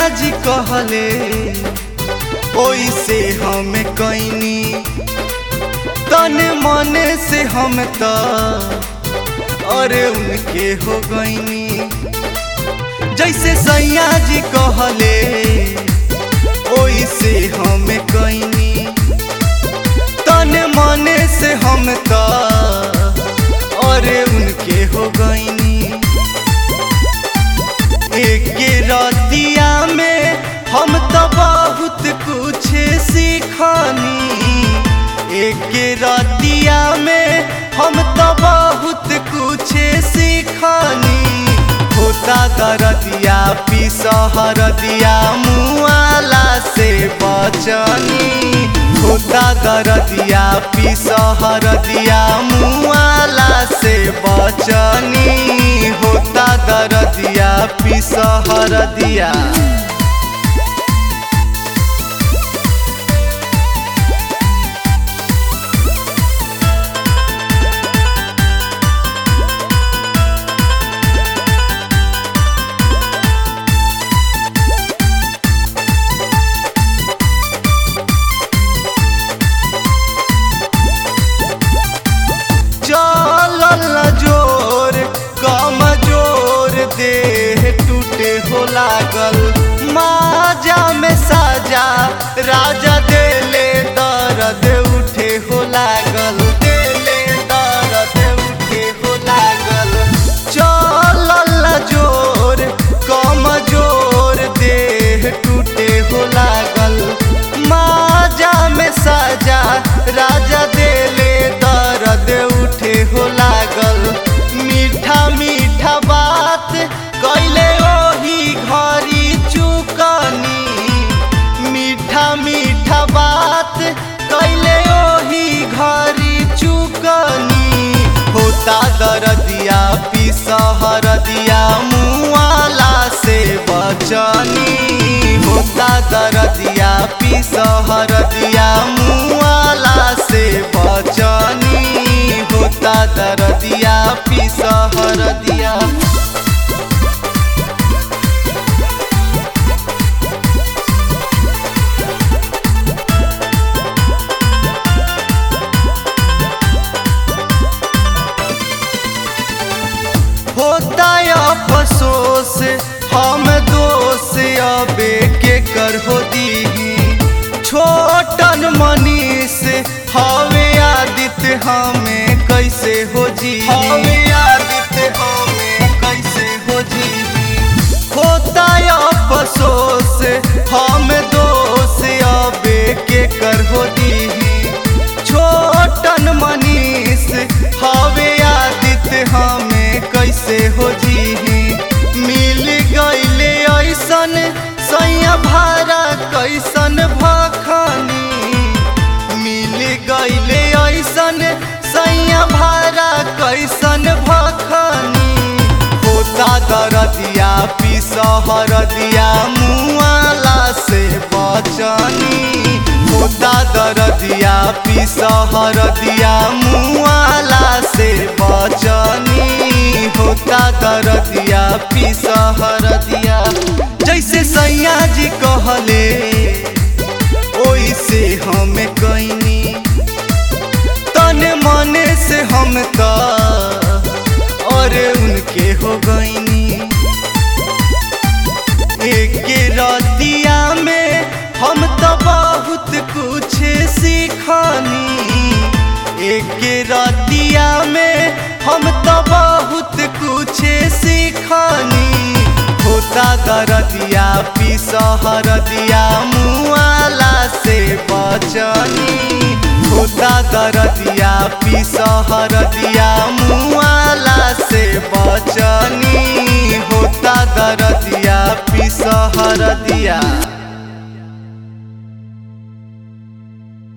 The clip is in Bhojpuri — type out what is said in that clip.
जी कहले ओइसे हम कइनी, तन मन से हम त अरे उनके हो गइनी। जैसे सैया जी कहले ओइसे हम कइनी, तन मन से हम त अरे उनके हो गइनी। एक रतिया में हम तो बहुत कुछ सीखनी, एक रतिया में हम तो बहुत कुछ सीखनी। होता दरदिया पिसहर दिया मुआला से बचनी, होता दरदिया पिसहर दिया मुआला से बचनी, होता दरदिया पिसहर दिया। जोर कमजोर देह टूटे हो लागल, माजा में साजा राजा देले दर्द उठे हो लागल, देले दर्द उठे हो लागल। चलल जोर कमजोर देह टूटे हो लागल, माजा में साजा राजा देले दर्द उठे हो लागल। मीठा मीठा बात कैले ओही घरी चुकनी, मीठा मीठा बात कैले ओही घरी चुकनी। होता दरदिया पिसहर दिया मुआला से बचनी, होता दरदिया पिसहर दिया मुआला से बचनी, होता दरदिया पिसहर दिया। होता अफसोस हम दोष अबे के कर हो दीही, छोटन मनीष हवे आदित्य हमें कैसे हो जी, हवे आदित्य हमें कैसे हो जी। होता अफसोस हम दोष अबे के कर हो दीही, छोटन मनीष हवे आदित्य हमें कैसे हो जी। मिल गईले ऐसन सैया भारा कैसन भखनी, मिल गईले ऐसन सैया भारा कैसन भखनी। होता दरदिया पिसहर दिया मुआला से बचनी, होता दरदिया पिसहर दिया मुआला से बचनी, होता दरदिया पिसहर दिया। जैसे सैया जी कहले ओइसे हम कइनी, तन मन से हम त अरे उनके हो गइनी। एक रतिया में हम तो बहुत कुछ सीखनी, एक रतिया में हम तो बहुत कुछ सीखनी। होता दरदिया पिसहर दिया मुआला से बचनी, होता दरदिया पिसहर दिया मुआला से बचनी, होता दरदिया पिसहर दिया।